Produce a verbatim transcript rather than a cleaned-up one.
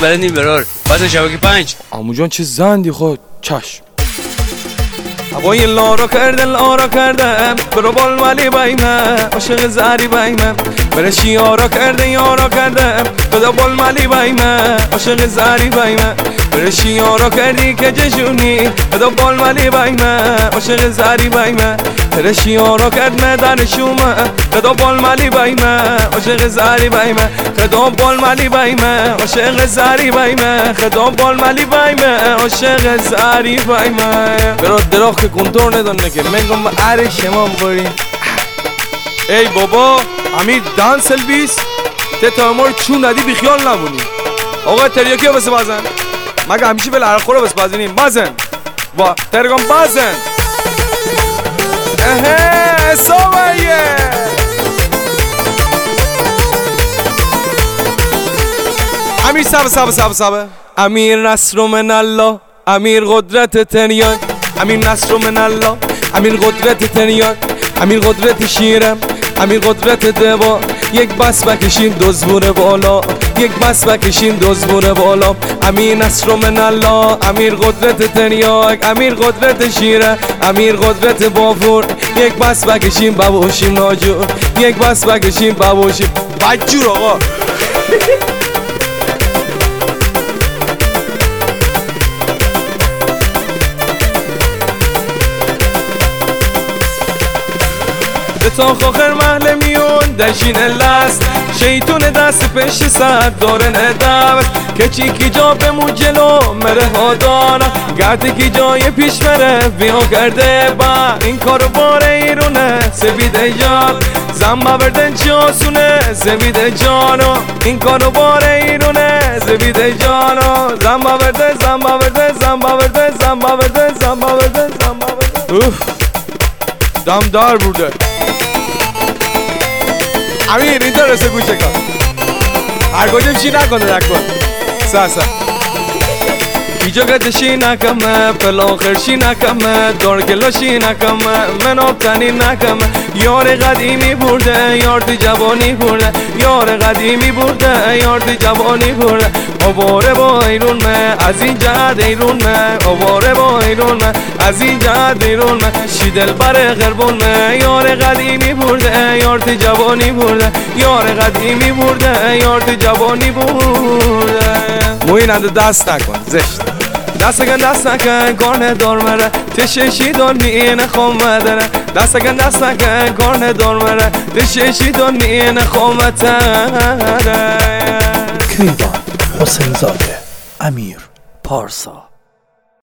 بلد نیم برار بازه شبکه پنج. عمو جان چه زندی خود. چشم. هوای لارا کرده لارا کردم برو بال ولی بایمه عاشق زری بایمه برشی یارا کرده یارا کردم خدا بال مالی بایمه عاشق زری بایمه برشی یارا کردی که جشونی خدا بال مالی بایمه عاشق زری بایمه برشی یارا کرد مدن شومه خدا بال مالی بایمه عاشق زری بایمه خدا بال مالی بایمه عاشق زری بایمه خدا بال مالی بایمه عاشق زری بایمه برو درخت که کنتور ندانه که منگم با عرش شما بریم. ای بابا امیر دانس البیس ته تا ما رو چون ندی بیخیال نمونی. آقا تریاکی ها بس بازن مگه همیشه به لرخور رو بس بازنیم بازن و ترگم بازن اهه سوایه امیر سابه سابه سابه سابه امیر نصر من الله امیر قدرت تریاک امیر نصر من الله امیر قدرت تریاک امیر قدرت شیرم امیر قدرت دوا یک بس بکشین دوزبور بالا یک بس بکشین دوزبور بالا امیر نصر من الله امیر قدرت تریاک امیر قدرت شیره امیر قدرت بافور یک بس بکشین بابوشیم ناجور یک بس بکشین بابوشیم بدجور آقا. تا خاخر محل میون دشین لست شیطون دست پیش سر دارن دست که چی کی جا بمون جلو مره ها دارم گرده کی جای پیش مره بیا کرده با این کارو باره ایرونه سبیده جان زنبا بردن چاسونه سبیده جانو این کارو باره ایرونه سبیده جانو زنبا بردن زنبا بردن زنبا بردن زنبا بردن زنبا بردن زنبا بردن اوف دمدار بوده. امیر این درسته گوشه کن هر گوشم چی نکنه نکن سا سا ایجا قدشی نکمه پلاخرشی نکمه دارگلاشی نکمه من آبتنی نکمه یار قدیمی برده یارد جوانی برده یار قدیمی برده یارد جوانی برده آواره با ایرون من از این جهد ایرون من آواره با ایرون من از این جهد ایرون من شیدل بر غربون من یار قدیمی برده یارد جوانی برده یار قدیمی برده یارد جوانی برده موین اند دست نکن زشت دست اگه دست نکن کار ندار مره تششی دار نینه خوام مدره دست اگه دست نکن کار ندار مره تششی دار نینه خوام مدره کیوان حسین زاده امیر پارسا